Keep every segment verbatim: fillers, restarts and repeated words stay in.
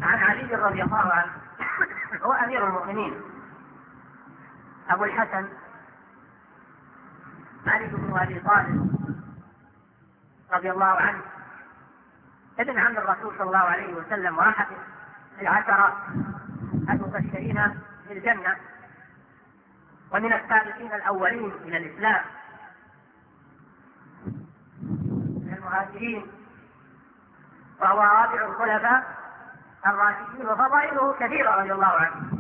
عن علي رضي الله عنه هو أمير المؤمنين أبو الحسن علي بن أبي طالب رضي الله عنه، ابن عم الرسول صلى الله عليه وسلم وأحد العشرة المبشرين بالجنة ومن السابقين الأولين إلى الإسلام من المهاجرين، وهو رابع الخلفاء الراشدين، وفضائله كثيرة رضي الله عنه.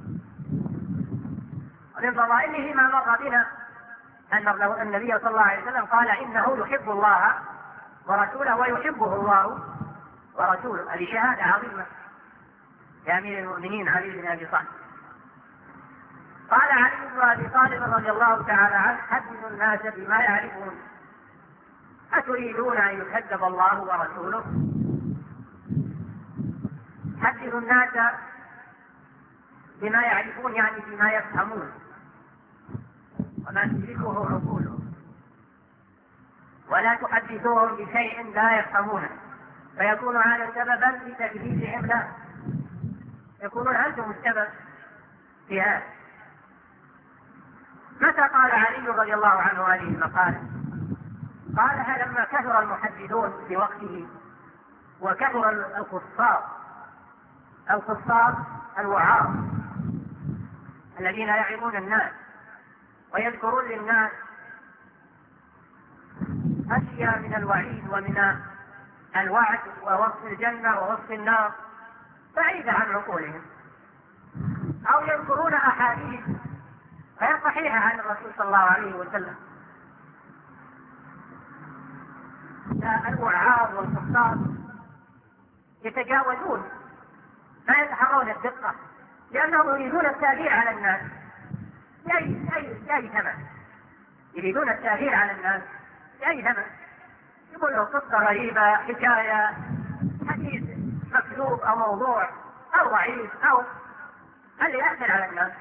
ومن فضائله ما مر بنا أن النبي صلى الله عليه وسلم قال إنه يحب الله ورسوله ويحبه الله ورسوله. هذه شهادة عظيمة لأمير المؤمنين علي بن أبي طالب. قال علي بن أبي طالب رضي الله تعالى عنه: حدثوا الناس بما يعرفون، أتريدون أن يكذب الله ورسوله؟ حدثوا الناس بما يعرفون يعني بما يفهمون وما تدركه عقولهم، ولا تحدثوهم بشيء لا يفهمونه فيكون هذا سببا في تكذيبهم له، يكونون أنتم السبب في هذا. متى قال علي رضي الله عنه هذه المقالة؟ قالها لما كثر المحدثون في وقته وكثر القصاص القصاص الوعاظ الذين يعظون الناس ويذكرون للناس أشياء من الوعيد ومن الوعد ووصف الجنة ووصف النار بعيدة عن عقولهم، أو يذكرون أحاديث غير صحيحة عن الرسول صلى الله عليه وسلم. الوعاظ والقصاص يتجاوزون ما يتحرون الدقة لأنهم يريدون التأثير على الناس بأي أي ثمن، يريدون التأثير على الناس بأي ثمن. يقول له قصة غريبة، حكاية، حديث مكذوب أو موضوع أو ضعيف أو اللي يأثر على الناس،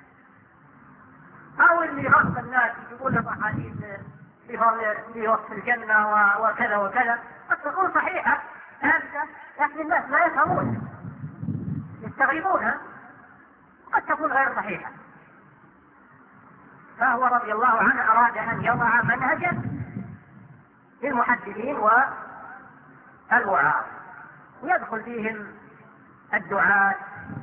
أو اللي يغصب الناس يقول له أحاديث في وصف الجنة وكذا وكذا قد تكون صحيحة ثابتة لكن الناس لا يفهمون يستغربونها، قد تكون غير صحيحة. فهو رضي الله عنه أراد أن يضع منهجا للمحدثين والوعاظ ويدخل فيهم الدعاة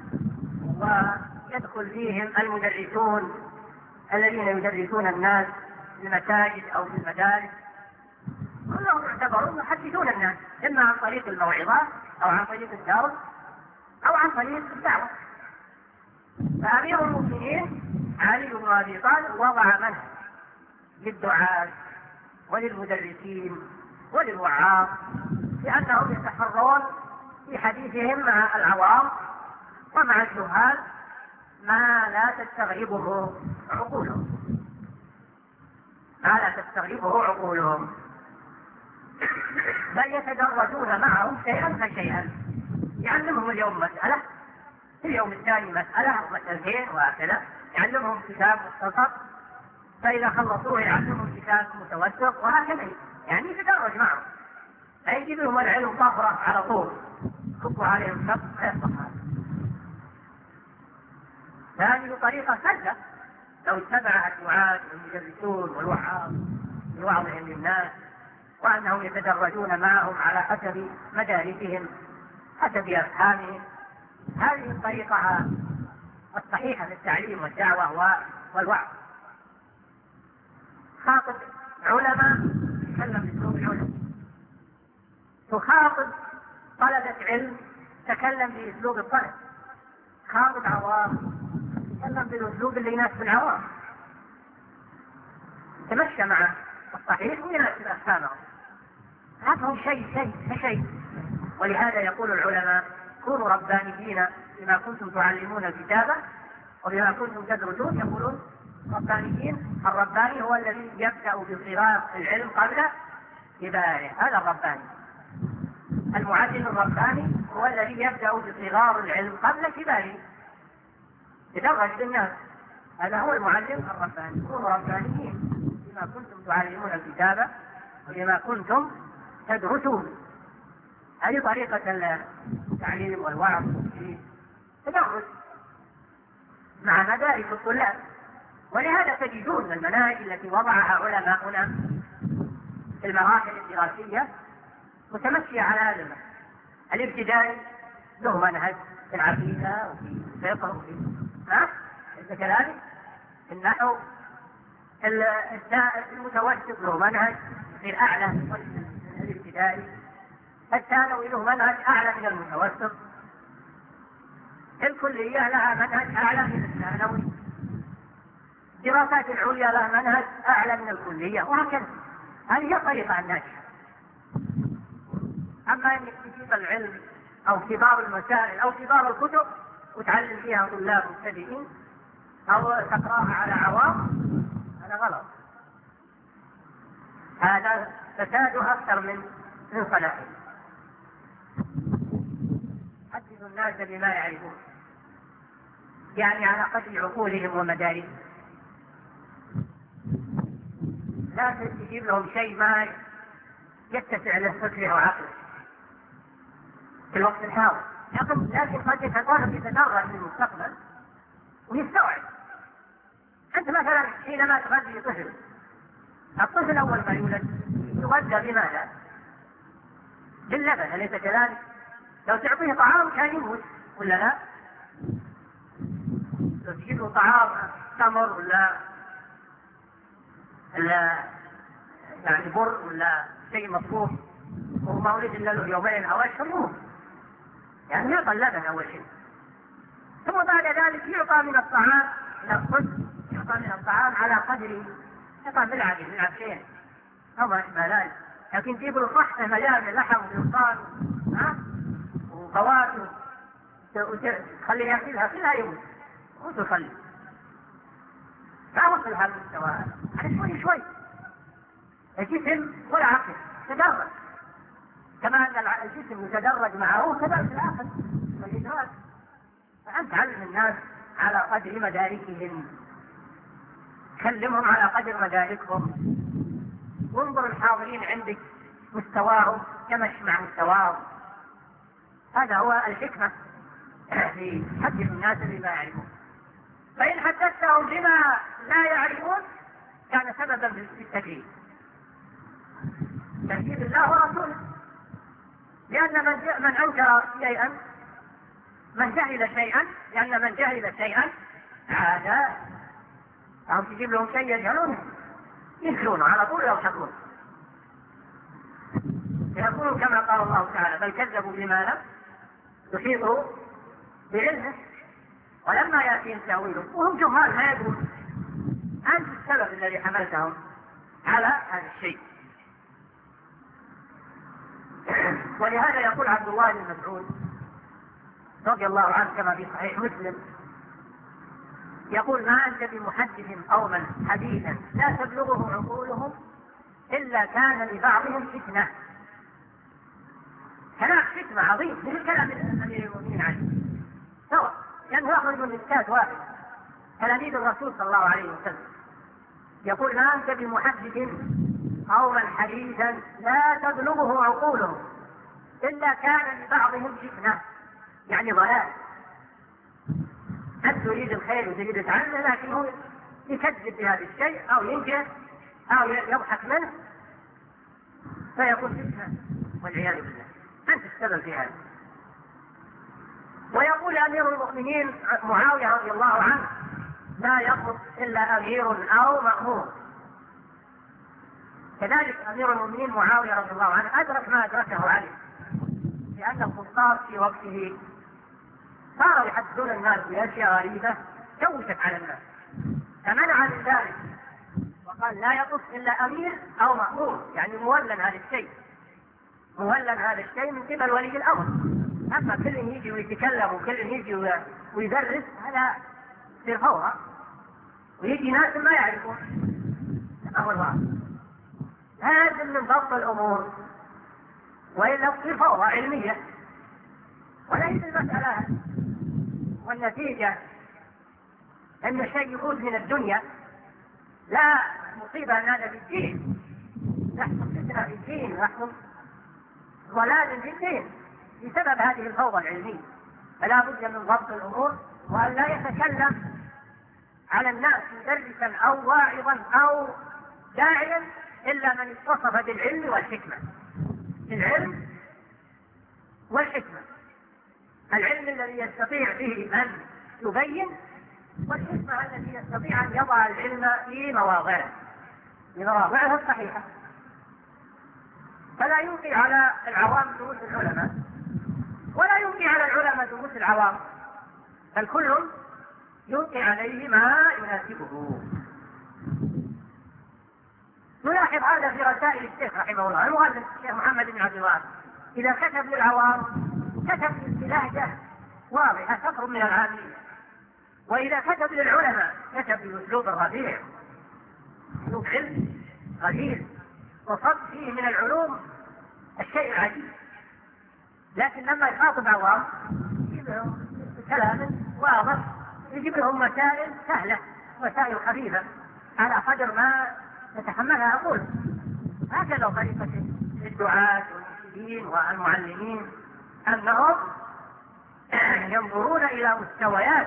ويدخل فيهم المدرسون الذين يدرسون الناس في المساجد أو في المدارس، كلهم يعتبرون يحدثون الناس إما عن طريق الموعظات أو عن طريق الدرس أو عن طريق الدعوة. فأمير المؤمنين علي بن أبي طالب وضع منهج للدعاة وللمدرسين وللوعاظ لأنهم يتحرون في حديثهم مع العوام ومع الجهال ما لا تستغربه عقولهم ما لا تستغربه عقولهم بل يتدرجون معهم شيئا فشيئا، يعلمهم اليوم مسألة في اليوم الثاني مسألة أو مسألتين وهكذا، يعلمهم كتاب مختصر فإذا خلصوه يعلمهم كتاب متوسط وهكذا، يعني يتدرج معهم لا يجيب لهم العلم طفرة على طول يكبوا عليهم شط ويصبح. هذه طريقة سهلة لو اتبعها الدعاة والمدرسون والوعاظ بوعظهم للناس وأنهم يتدرجون معهم على حسب مدارسهم حسب أفهامهم. هذه الطريقة الصحيحة للتعليم والدعوة والوعظ. خاطب علماء تكلم باسلوب العلم، تخاطب طلبة علم تكلم باسلوب الطلب، خاطب عوام تكلم بالاسلوب اللي يناسب العوام، تمشى مع الصحيح ويناسب افهامهم، هاتهم شيء شيء فشيء. ولهذا يقول العلماء: كونوا ربانيين بما كنتم تعلمون الكتابة وبما كنتم تدرسون. يقولون ربانيين، الرباني هو الذي يبدأ بصغار العلم قبل كباره، هذا الرباني. المعلم الرباني هو الذي يبدأ بصغار العلم قبل كباره، يدرج بالناس، هذا هو المعلم الرباني. كونوا ربانيين بما كنتم تعلمون الكتابة وبما كنتم تدرسون. هذه طريقة التعليم والوعظ في تدرج مع مدارس الطلاب. ولهذا تجدون المناهج التي وضعها علماؤنا في المراحل الدراسية متمشية على هذا المنهج. الابتدائي له منهج في العقيدة وفي الفقه وفي ها كذلك النحو. المتوسط له منهج في الأعلى من الابتدائي. الثانوي له منهج أعلى من المتوسط. الكلية لها منهج أعلى من الثانوي. الدراسات العليا لها منهج أعلى من الكلية، وهكذا. هذه هي الطريقة الناجحة. أما أنك تجيب العلم أو كبار المسائل أو كبار الكتب وتعلم فيها طلاب مبتدئين أو تقرأها على عوام، هذا غلط. هذا فساد أكثر من من صلاحه. حدثوا الناس بما يعرفون، يعني على قدر عقولهم ومداركهم. لا تجيب لهم شيء ما يتسع له فكره وعقله في الوقت الحاضر، لكن قد يتطرق يتدرج في المستقبل ويستوعب. أنت مثلا حينما تغذي طفل، الطفل أول ما يولد يغذى بماذا؟ باللبن، أليس كذلك؟ لو تعطيه طعام كان يموت ولا لا؟ لو تجيب له طعام تمر ولا ولا يعني بر ولا شيء مطبوخ وهو ما ولد إلا له يومين أو أشهر يموت. يعني يعطى اللبن أول شيء، ثم بعد ذلك يعطى من الطعام إلى الطفل، يعطى من الطعام على قدر يعطى بالعدل من عشرين أو ما أشبه ذلك. لكن تجيب له صحة مليانة لحم وبرقان ها وفواكه وتخليه يأكلها كلها يموت وتخلي. فأوصل هذا المستوى على شوي شوي. الجسم والعقل تدرج، كما أن الجسم يتدرج معه كذلك العقل والإدراك. فأنت علم الناس على قدر مداركهم، كلمهم على قدر مداركهم، وانظر الحاضرين عندك مستواهم كمش مع مستواهم. هذا هو الحكمة في حدث الناس بما يعرفون. فإن حدثتهم بما لا يعرفون كان سببا في التكذيب، تكذيب الله ورسوله. لأن من, من أنكر شيئا من جهل شيئا لأن من جهل شيئا هذا أو تجيب لهم شيء يجهلونه ينكرونه على طول يضحكون، يقولون كما قال الله تعالى بل كذبوا بما لم يحيطوا بعلمه ولما يأتيهم تأويله وهم جهال ما يدرون. أنت السبب الذي حملتهم على هذا الشيء. ولهذا يقول عبد الله بن مسعود رضي الله عنه كما في صحيح مسلم، يقول ما أنت بمحدث قوما حديثا لا تبلغه عقولهم إلا كان لبعضهم فتنة. كلام فتنة عظيم مثل كلام الأمير المؤمنين عليه سواء، لأنه يخرج من إسكات واحد تلاميذ الرسول صلى الله عليه وسلم. يقول ما أنت بمحدث قوما حديثا لا تبلغه عقولهم إلا كان لبعضهم فتنة، يعني ضلال. أنت تريد الخير وتريد تعلم، لكن هو يكذب بهذا الشيء أو ينكر أو يضحك منه فيكون فتنة والعياذ بالله. أنت السبب في هذا. ويقول أمير المؤمنين معاوية رضي الله عنه لا يخطب إلا أمير أو مأمور. كذلك أمير المؤمنين معاوية رضي الله عنه أدرك ما أدركه عليه، لأن الخطاب في وقته صاروا يحدثون الناس بأشياء غريبة شوشت على الناس، فمنع من ذلك وقال لا يطف إلا أمير أو مأمور، يعني مولى هذا الشيء، مولى هذا الشيء من قبل ولي الأمر. أما كل يجي ويتكلم وكل يجي ويدرس هذا في فوضى، ويجي ناس ما يعرفون أمر الله. هذا من ضبط الأمور، وإلا في فوضى علمية وليس المسألة والنتيجة أن الشيء يخرج من الدنيا. لا مصيبة أن هذا في الدين، يحصل فتنة في الدين، يحصل ضلال في الدين بسبب هذه الفوضى العلمية. فلا بد من ضبط الأمور، وأن لا يتكلم على الناس مدرسا أو واعظا أو داعيا إلا من اتصف بالعلم والحكمة. العلم والحكمة، العلم الذي يستطيع به أن يبين، والحكمة التي يستطيع أن يضع العلم في مواضعه في مواضعه الصحيحة. فلا يلقي على العوام دروس العلماء، ولا يلقي على العلماء دروس العوام، بل كل يلقي عليه ما يناسبه. نلاحظ هذا في رسائل الشيخ رحمه الله، المؤلف الشيخ محمد بن عبد الوهاب إذا كتب للعوام كتب بلهجة واضحة تقرب من العامية، وإذا كتب للعلماء كتب بأسلوب رفيع، أسلوب علمي غزير، وصد فيه من العلوم الشيء العجيب. لكن لما يخاطب عوام يجيب لهم كلام واضح، يجيب لهم مسائل سهلة، مسائل خفيفة على قدر ما يتحملها أقول. هكذا طريقة الدعاة والمرشدين والمعلمين، أنهم ينظرون إلى مستويات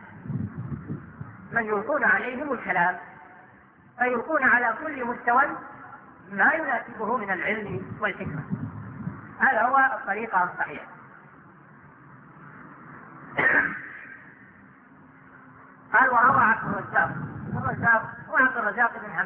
من يلقون عليهم الكلام، فيلقون على كل مستوى ما يناسبه من العلم والحكمة. هذا هو الطريقة الصحيحة. قال وروى عبد الرزاق، الرزاق وعبد الرزاق بن